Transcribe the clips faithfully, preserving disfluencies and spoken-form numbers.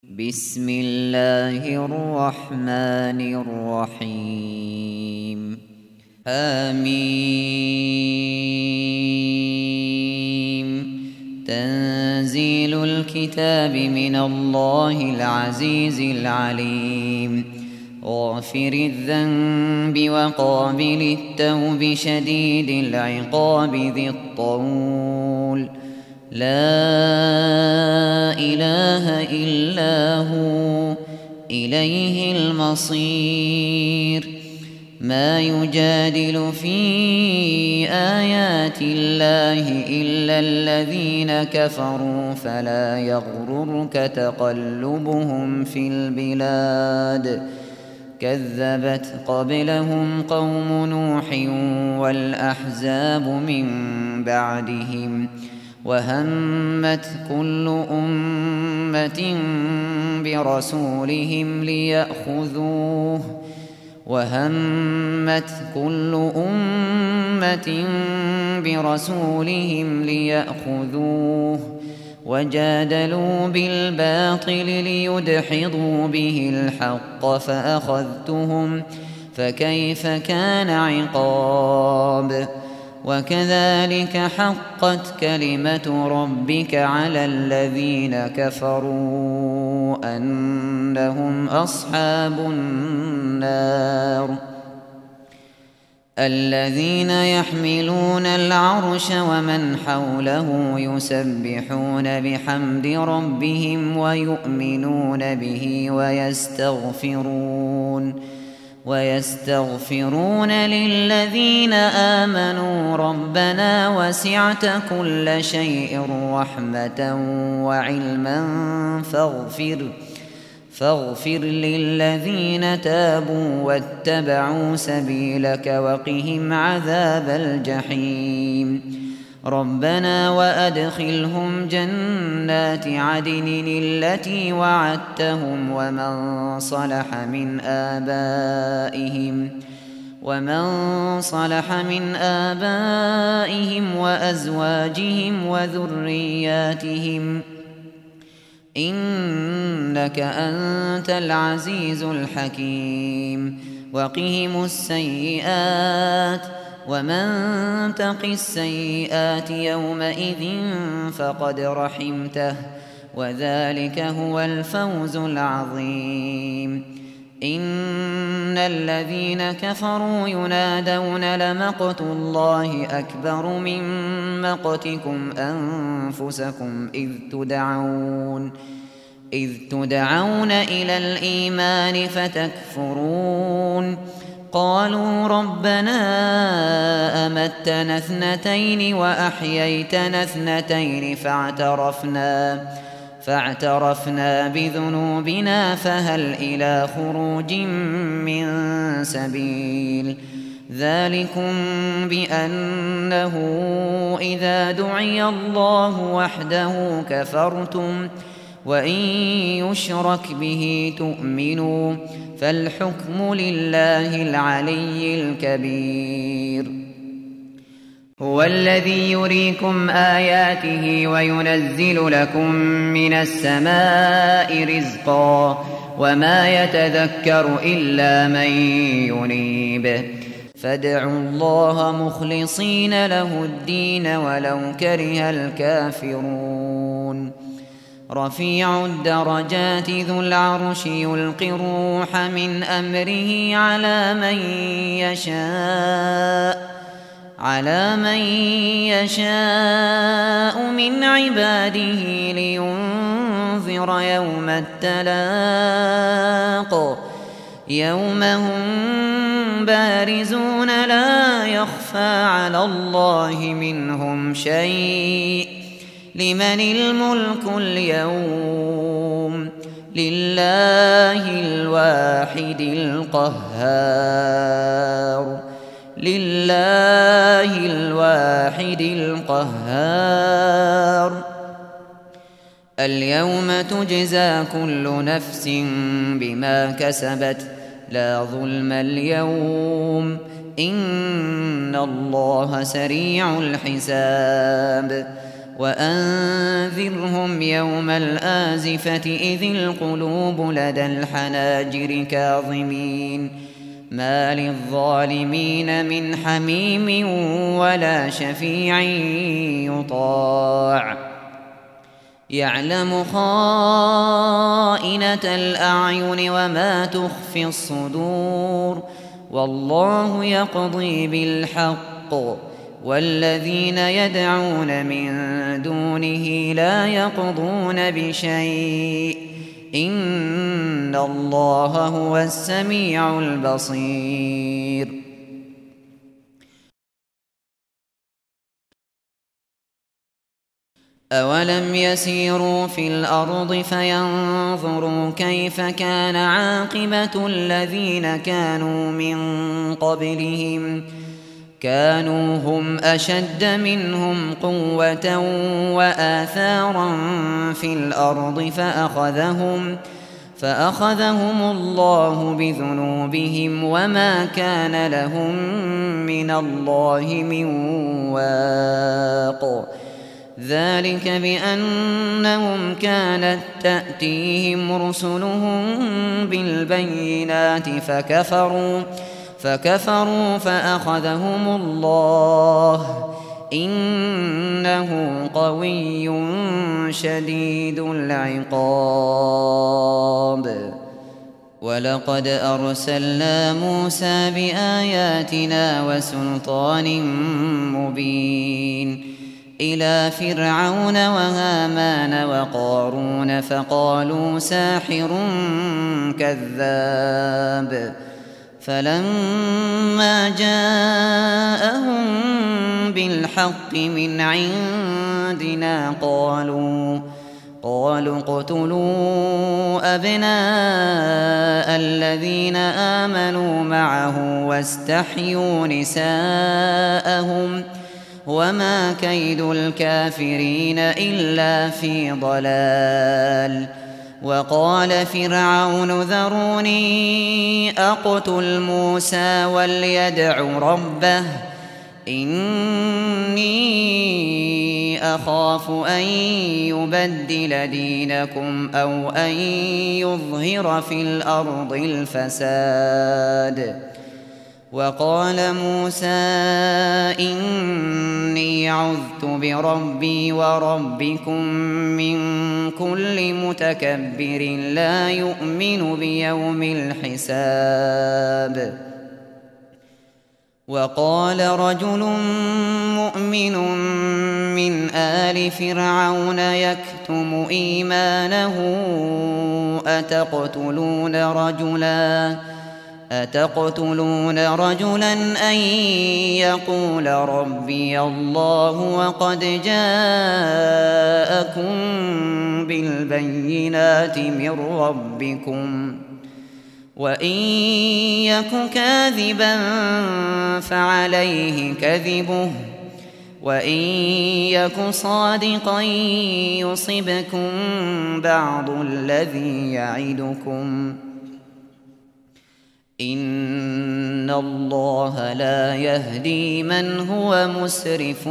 بسم الله الرحمن الرحيم آمين. تنزيل الكتاب من الله العزيز العليم غافر الذنب وقابل التوب شديد العقاب ذي الطول لا إله إلا هو إليه المصير. ما يجادل في آيات الله إلا الذين كفروا فلا يغررك تقلبهم في البلاد. كذبت قبلهم قوم نوح والأحزاب من بعدهم وهمت كل أمة برسولهم ليأخذوه وهمت كل أمة برسولهم ليأخذوه وجادلوا بالباطل ليدحضوا به الحق فأخذتهم فكيف كان عقاب. وكذلك حقت كلمة ربك على الذين كفروا أنهم أصحاب النار. الذين يحملون العرش ومن حوله يسبحون بحمد ربهم ويؤمنون به ويستغفرون ويستغفرون للذين آمنوا ربنا وسعت كل شيء رحمة وعلما فاغفر فاغفر للذين تابوا واتبعوا سبيلك وقهم عذاب الجحيم. ربنا وأدخلهم جنات عدن التي وعدتهم ومن صلح من آبائهم ومن صلح من آبائهم وأزواجهم وذرياتهم إنك أنت العزيز الحكيم. وقهم السيئات ومن تق السيئات يومئذ فقد رحمته وذلك هو الفوز العظيم. إن الذين كفروا ينادون لمقت الله أكبر من مقتكم أنفسكم إذ تدعون إذ تدعون إلى الإيمان فتكفرون. قالوا ربنا أمتنا اثنتين وأحييتنا اثنتين فاعترفنا فاعترفنا بذنوبنا فهل إلى خروج من سبيل. ذلكم بأنه إذا دعي الله وحده كفرتم وإن يشرك به تؤمنوا فالحكم لله العلي الكبير. هو الذي يريكم آياته وينزل لكم من السماء رزقا وما يتذكر إلا من ينيب. فادعوا الله مخلصين له الدين ولو كره الكافرون. رفيع الدرجات ذو العرش يلقي الروح من أمره على من يشاء على من يشاء من عباده لينذر يوم التلاق يوم هم بارزون لا يخفى على الله منهم شيء. لمن الملك اليوم لله الواحد القهار لله الواحد القهار. اليوم تجزى كل نفس بما كسبت لا ظلم اليوم إن الله سريع الحساب. وأنذرهم يوم الآزفة إذ القلوب لدى الحناجر كاظمين ما للظالمين من حميم ولا شفيع يطاع يعلم خائنة الأعين وما تخفي الصدور والله يقضي بالحق والذين يدعون من دونه لا يقضون بشيء إن الله هو السميع البصير أولم يسيروا في الأرض فينظروا كيف كان عاقبة الذين كانوا من قبلهم كانوا هم أشد منهم قوة وآثارا في الأرض فأخذهم فأخذهم الله بذنوبهم وما كان لهم من الله من واق ذلك بأنهم كانت تأتيهم رسلهم بالبينات فكفروا فكفروا فأخذهم الله إنه قوي شديد العقاب ولقد أرسلنا موسى بآياتنا وسلطان مبين إلى فرعون وهامان وقارون فقالوا ساحر كذاب فلما جاءهم بالحق من عندنا قالوا قالوا اقتلوا أبناء الذين آمنوا معه واستحيوا نساءهم وما كيد الكافرين إلا في ضلال وقال فرعون ذروني أقتل موسى وليدع ربه إني أخاف أن يبدل دينكم أو أن يظهر في الأرض الفساد وقال موسى إني عذت بربي وربكم من كل متكبر لا يؤمن بيوم الحساب وقال رجل مؤمن من آل فرعون يكتم إيمانه أتقتلون رجلاً أتقتلون رجلا أن يقول ربي الله وقد جاءكم بالبينات من ربكم وإن يك كاذبا فعليه كذبه وإن يك صادقا يصبكم بعض الذي يعدكم إن الله لا يهدي من هو مسرف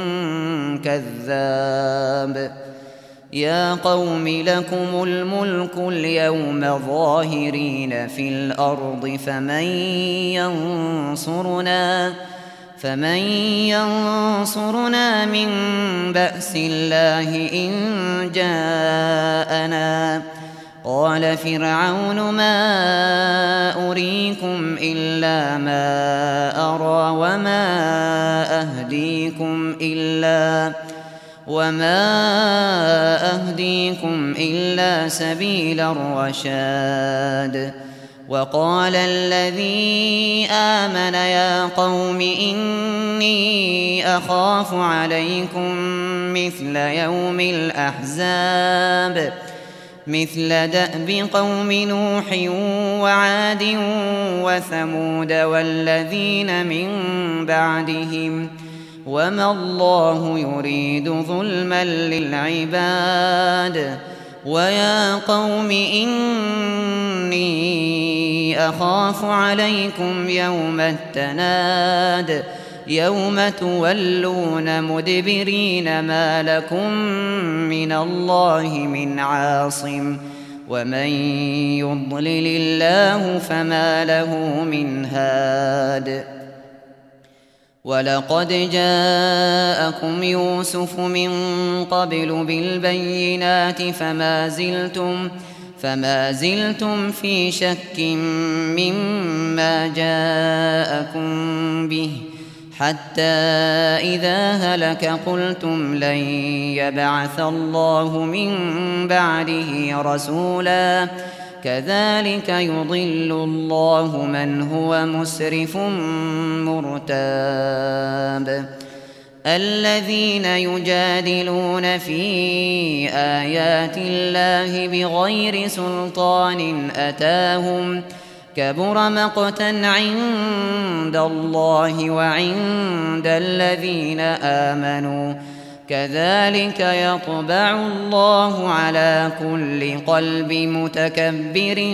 كذاب يا قوم لكم الملك اليوم ظاهرين في الأرض فمن ينصرنا فمن ينصرنا من بأس الله إن جاءنا قال فرعون ما أريكم إلا ما أرى وما أهديكم إلا وما أهديكم إلا سبيل الرشاد وقال الذي آمن يا قوم إني أخاف عليكم مثل يوم الأحزاب مثل دأب قوم نوح وعاد وثمود والذين من بعدهم وما الله يريد ظلما للعباد ويا قوم إني أخاف عليكم يوم التناد يوم تولون مدبرين ما لكم من الله من عاصم ومن يضلل الله فما له من هاد ولقد جاءكم يوسف من قبل بالبينات فما زلتم فما زلتم في شك مما جاءكم به حتى إذا هلك قلتم لن يبعث الله من بعده رسولا كذلك يضل الله من هو مسرف مرتاب الذين يجادلون في آيات الله بغير سلطان أتاهم كبر مقتا عند الله وعند الذين آمنوا كذلك يطبع الله على كل قلب متكبر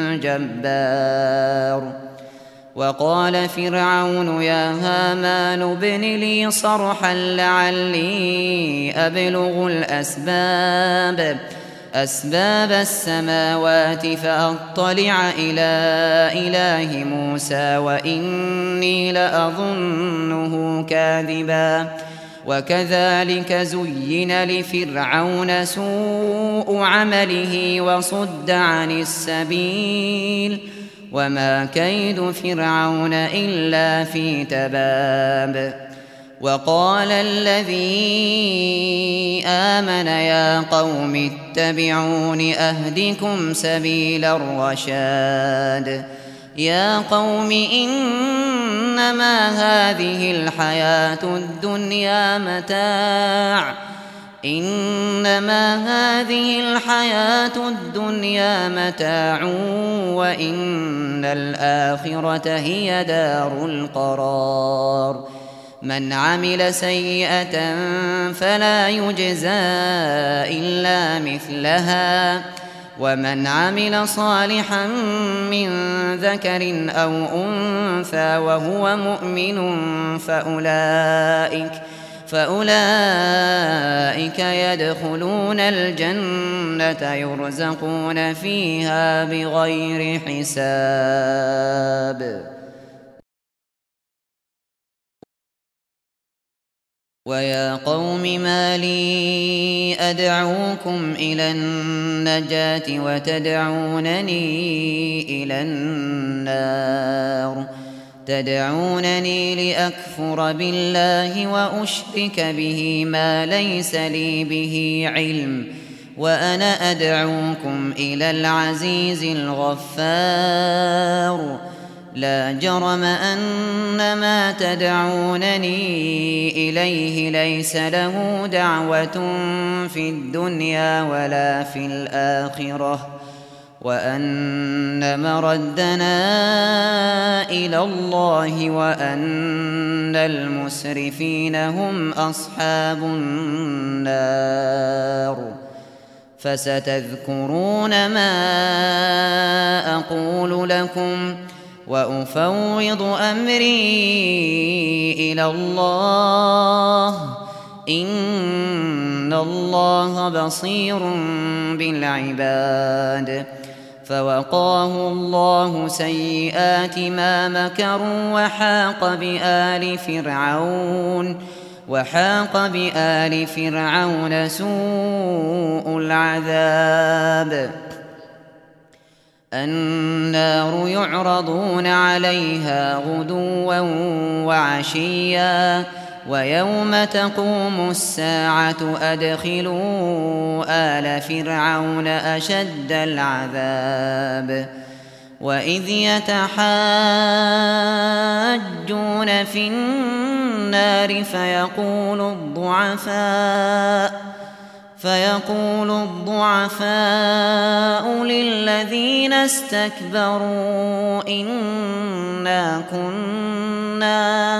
جبار وقال فرعون يا هامان ابن لي صرحا لعلي أبلغ الأسباب أسباب السماوات فأطلع إلى إله موسى وإني لأظنه كاذبا وكذلك زين لفرعون سوء عمله وصد عن السبيل وما كيد فرعون إلا في تباب وقال الذي آمن يا قوم اتبعون أهدكم سبيل الرشاد يا قوم إنما هذه الحياة الدنيا متاع إنما هذه الحياة الدنيا متاع وإن الآخرة هي دار القرار من عمل سيئة فلا يجزى إلا مثلها ومن عمل صالحا من ذكر أو أنثى وهو مؤمن فأولئك فأولئك يدخلون الجنة يرزقون فيها بغير حساب ويا قوم ما لي أدعوكم إلى النجاة وتدعونني إلى النار تدعونني لأكفر بالله وأشرك به ما ليس لي به علم وأنا أدعوكم إلى العزيز الغفار لا جرم أن ما تدعونني إليه ليس له دعوة في الدنيا ولا في الآخرة وأن مردنا إلى الله وأن المسرفين هم أصحاب النار فستذكرون ما أقول لكم وأفوض أمري إلى الله إن الله بصير بالعباد فوقاه الله سيئات ما مكروا وحاق بآل فرعون وحاق بآل فرعون سوء العذاب النار يعرضون عليها غدوا وعشيا ويوم تقوم الساعة أدخلوا آل فرعون أشد العذاب وإذ يتحاجون في النار فيقول الضعفاء فيقول الضعفاء للذين استكبروا إنا كنا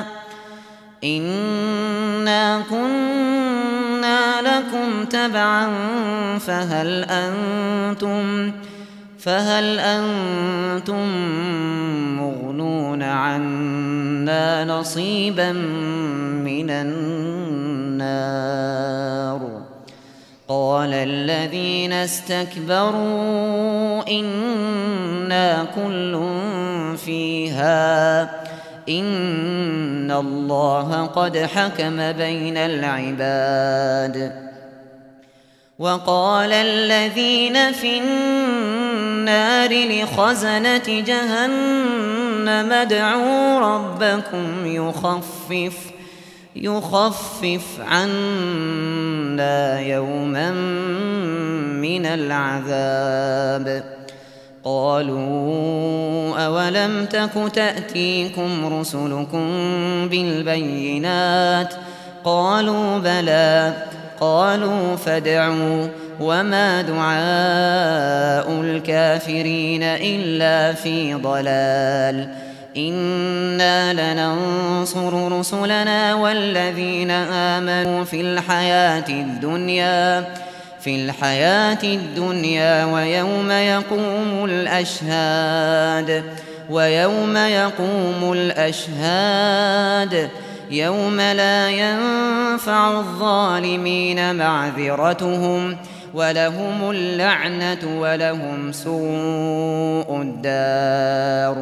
إنا كنا لكم تبعا فهل أنتم فهل أنتم مغنون عنا منا نصيبا من النار. قال الذين استكبروا إنا كل فيها إن الله قد حكم بين العباد. وقال الذين في النار لخزنة جهنم ادعوا ربكم يخفف يخفف عنا يوما من العذاب. قالوا أولم تك تأتيكم رسلكم بالبينات قالوا بلى قالوا فادعوا وما دعاء الكافرين إلا في ضلال. إنا لننصر رسلنا والذين آمنوا في الحياة الدنيا في الحياة الدنيا ويوم يقوم الأشهاد ويوم يقوم الأشهاد يوم لا ينفع الظالمين معذرتهم ولهم اللعنة ولهم سوء الدار.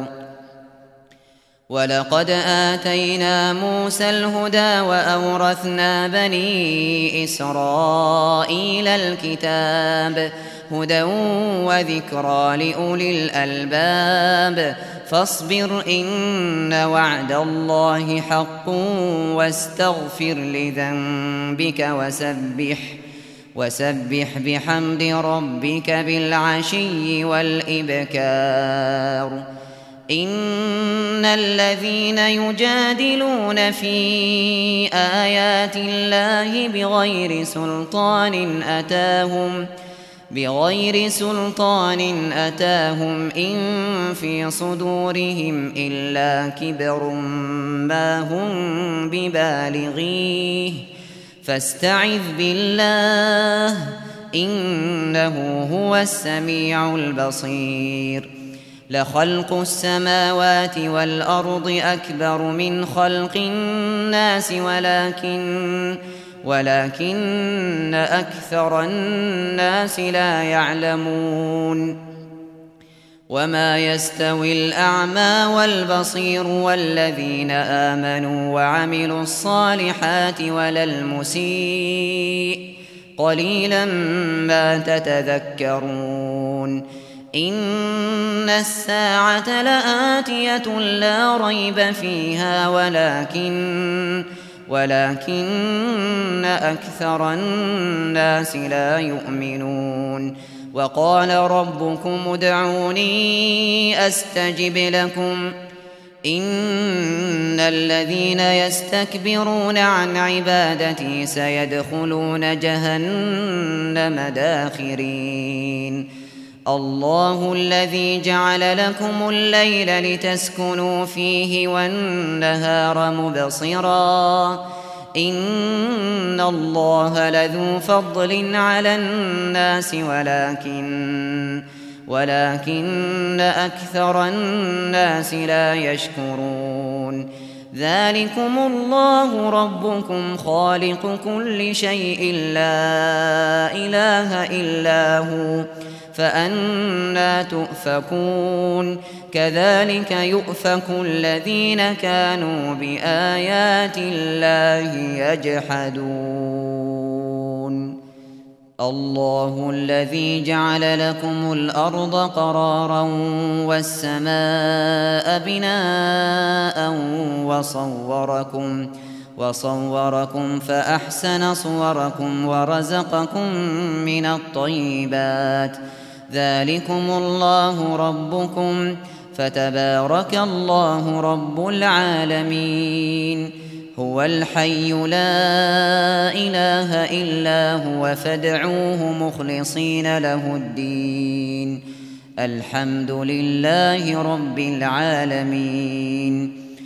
ولقد آتينا موسى الهدى وأورثنا بني إسرائيل الكتاب هدى وذكرى لأولي الألباب. فاصبر إن وعد الله حق واستغفر لذنبك وسبح وسبح بحمد ربك بالعشي والإبكار. إن الذين يجادلون في آيات الله بغير سلطان أتاهم بغير سلطان أتاهم إن في صدورهم إلا كبر ما هم ببالغيه فاستعذ بالله إنه هو السميع البصير. لخلق السماوات والأرض أكبر من خلق الناس ولكن ولكن أكثر الناس لا يعلمون. وما يستوي الأعمى والبصير والذين آمنوا وعملوا الصالحات ولا المسيء قليلا ما تتذكرون. إن الساعة لآتية لا ريب فيها ولكن ولكن أكثر الناس لا يؤمنون. وقال ربكم ادعوني أستجب لكم إن الذين يستكبرون عن عبادتي سيدخلون جهنم داخرين. الله الذي جعل لكم الليل لتسكنوا فيه والنهار مبصرا إن الله لذو فضل على الناس ولكن ولكن أكثر الناس لا يشكرون. ذلكم الله ربكم خالق كل شيء لا إله إلا هو فأنى تؤفكون. كذلك يؤفك الذين كانوا بآيات الله يجحدون. الله الذي جعل لكم الأرض قرارا والسماء بناء وصوركم وصوركم فأحسن صوركم ورزقكم من الطيبات. ذلكم الله ربكم فتبارك الله رب العالمين. هو الحي لا إله إلا هو فادعوه مخلصين له الدين الحمد لله رب العالمين.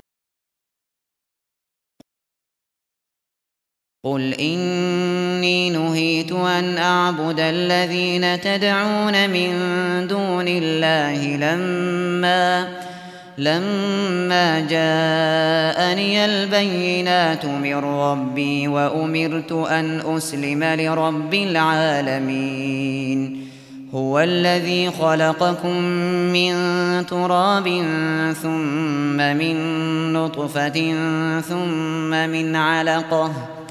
قل إني نهيت أن أعبد الذين تدعون من دون الله لما لما جاءني البينات من ربي وأمرت أن أسلم لرب العالمين هو الذي خلقكم من تراب ثم من نطفة ثم من علقة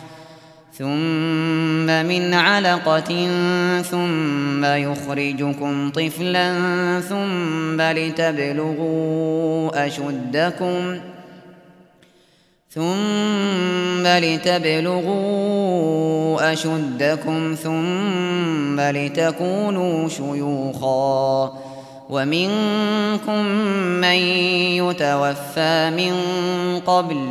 ثم من علقة ثم يخرجكم طفلا ثم لتبلغوا أشدكم ثم لتبلغوا أشدكم ثم لتكونوا شيوخا ومنكم من يتوفى من قبل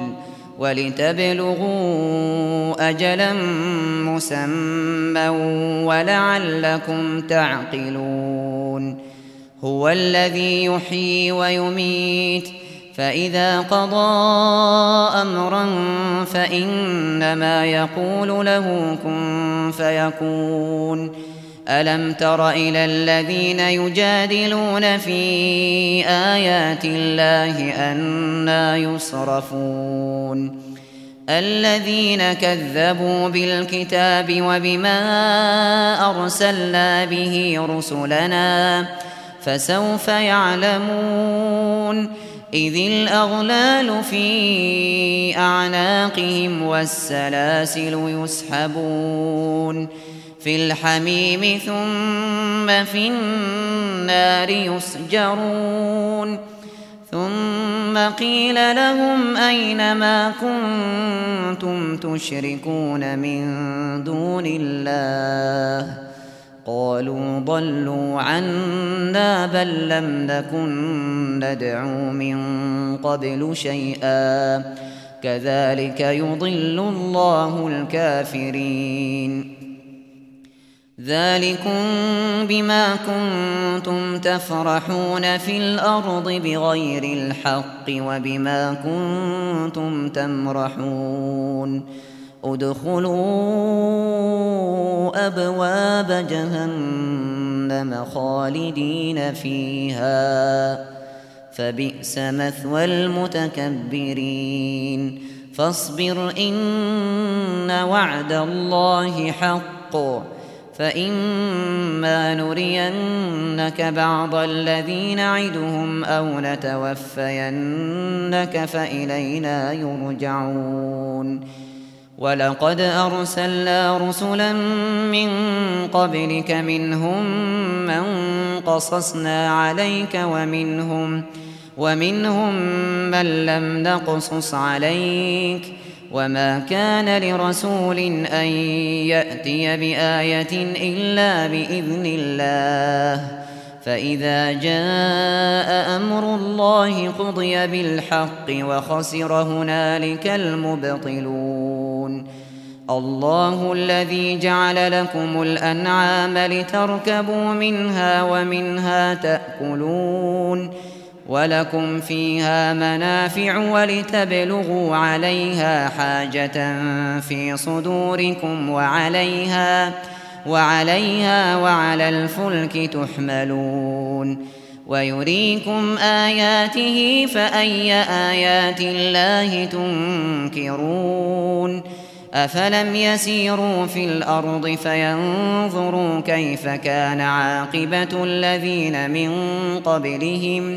ولتبلغوا أجلا مسمى ولعلكم تعقلون هو الذي يحيي ويميت فإذا قضى أمرا فإنما يقول له كن فيكون ألم تر إلى الذين يجادلون في آيات الله أنى يصرفون الذين كذبوا بالكتاب وبما أرسلنا به رسلنا فسوف يعلمون إذ الأغلال في أعناقهم والسلاسل يسحبون في الحميم ثم في النار يسجرون ثم قيل لهم أين ما كنتم تشركون من دون الله قالوا ضلوا عنا بل لم نكن ندعو من قبل شيئا كذلك يضل الله الكافرين ذلكم بما كنتم تفرحون في الأرض بغير الحق وبما كنتم تمرحون ادخلوا أبواب جهنم خالدين فيها فبئس مثوى المتكبرين فاصبر إن وعد الله حق فإما نرينك بعض الذي نعدهم أو نتوفينك فإلينا يرجعون ولقد أرسلنا رسلا من قبلك منهم من قصصنا عليك ومنهم, ومنهم من لم نقصص عليك وما كان لرسول أن يأتي بآية إلا بإذن الله فإذا جاء أمر الله قضي بالحق وخسر هنالك المبطلون الله الذي جعل لكم الأنعام لتركبوا منها ومنها تأكلون ولكم فيها منافع ولتبلغوا عليها حاجة في صدوركم وعليها وعليها وعلى الفلك تحملون ويريكم آياته فأي آيات الله تنكرون أفلم يسيروا في الأرض فينظروا كيف كان عاقبة الذين من قبلهم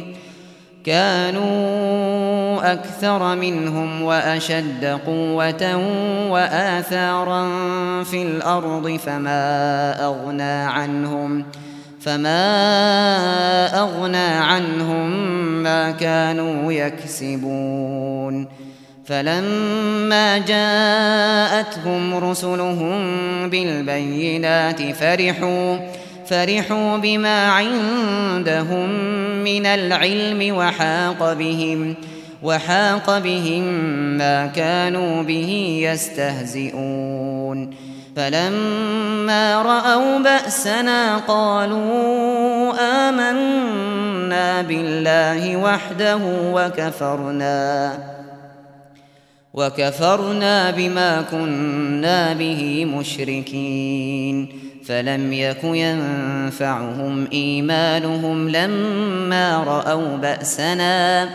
كانوا أكثر منهم وأشد قوة وآثارا في الأرض فما أغنى عنهم فما أغنى عنهم ما كانوا يكسبون فلما جاءتهم رسلهم بالبينات فرحوا فرحوا بما عندهم من العلم وحاق بهم وحاق بهم ما كانوا به يستهزئون فلما رأوا بأسنا قالوا آمنا بالله وحده وكفرنا وكفرنا بما كنا به مشركين فلم يك ينفعهم إيمانهم لما رأوا بأسنا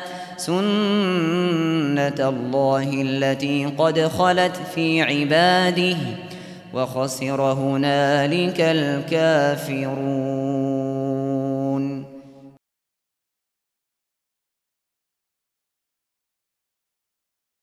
سنة الله التي قد خلت في عباده وخسر هنالك الكافرون.